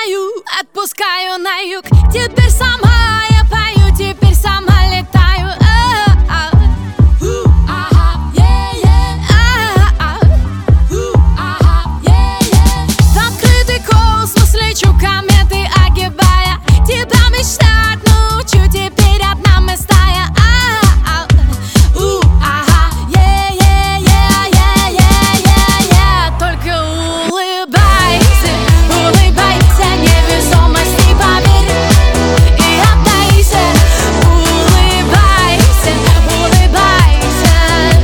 пою, отпускаю на юг. Теперь сама я пою, теперь сама летаю. В открытый космос лечу, кометы огибая. Тебя мечтать научу, теперь одна мы стая. Только улыбайся, улыбайся, невесомости поверь и отдайся. Улыбайся, улыбайся,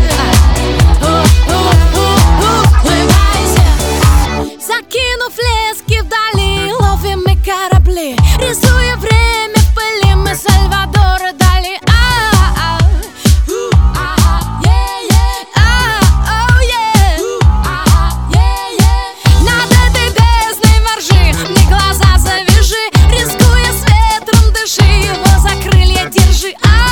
улыбайся. Закинув лески вдали, ловим мы корабли, рисуя время в пыли, мы Сальвадора Дали. Над этой бездной воржи, мне глаза завяжи, рискуя с ветром дыши, его за крылья держи.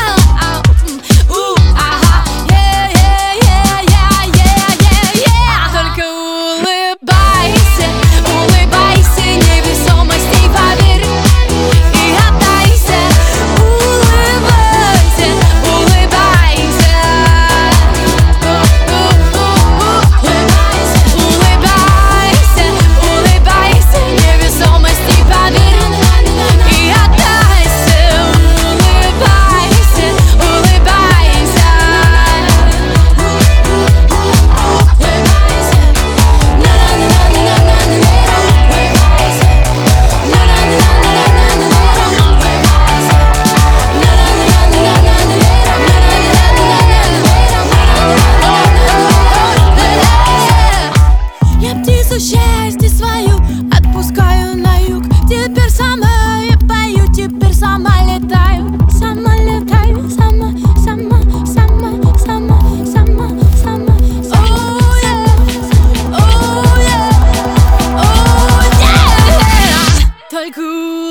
Только улыбайся, улыбайся, невесомости поверь и отдайся. Улыбайся, улыбайся, улыбайся, улыбайся, невесомости поверь и отдайся. Улыбайся, улыбайся, я птицу счастья свою отпускаю на юг. Теперь сама я пою, теперь сама летаю. Сама летаю, сама, сама, сама, сама, сама, сама. Только